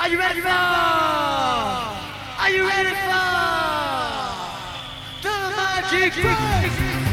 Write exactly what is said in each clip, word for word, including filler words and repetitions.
Are you ready for? Are you ready for the magic break?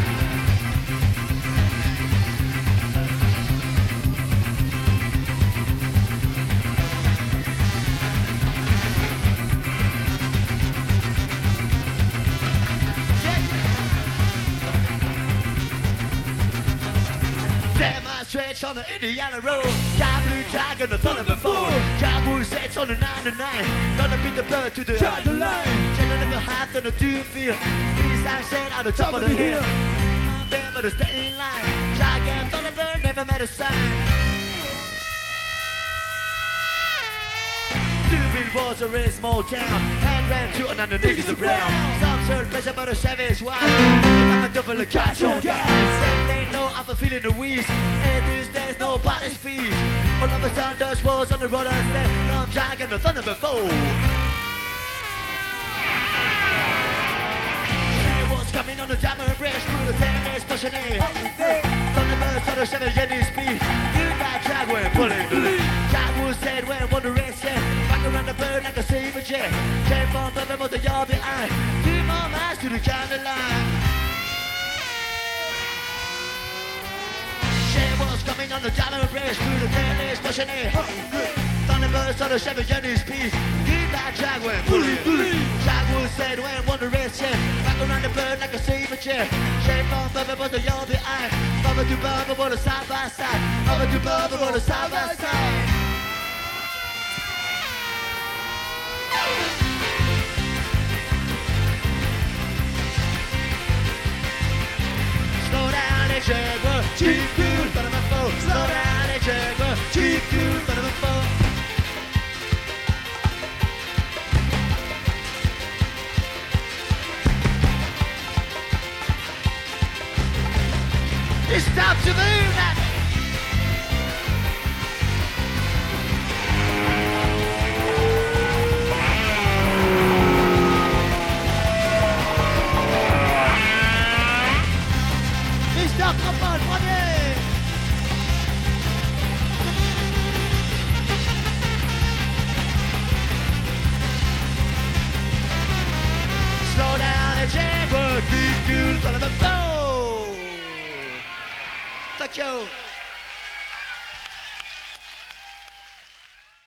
Stretch on the Indiana road, Sky blue tiger, the thunder before. Cowboy sets on the nine to nine, gonna beat the blood to the Try the line. Chilling in the half on the dune field, East side set on the top of the hill. There but a steady line, giant thunder bird never met a sign. Stupid was a real small town, hand ran shooting and the niggas around. Some certain pleasure but a savage wild, I'm a double a catch on gas. They know I'm feeling the wheeze, and these days nobody's feet. All of a sudden dust was on the road and said, I'm dragging the thunder before. It was coming on the diamond bridge through the ten days pushing it. Thunderbirds on the seven Jenny speed, you got drag when pulling the lead. Jaguar said when one the rest said, back around the bird like a saber jet. Came from the level to your behind, two more miles to the county line. Was coming on the diamond bridge through the ten days pushing it. Thunderbirds on the seven Jenny's piece, keep that Jaguar pulling the lead. Jaguar said when one the rest said, back around the bird like a saber jet. Shape on Bubba was the your behind, Bubba to Bubba was a side by side, Bubba to Bubba was a side by side. Slow down the Jaguar, cheap cool, but I'm a foe. Slow down the Jaguar, cheap cool, but I'm a foe. It's time to move that. Stop, come on, money! Slow down the Jaguar, keep cool, but I'm a foe! Fuck you!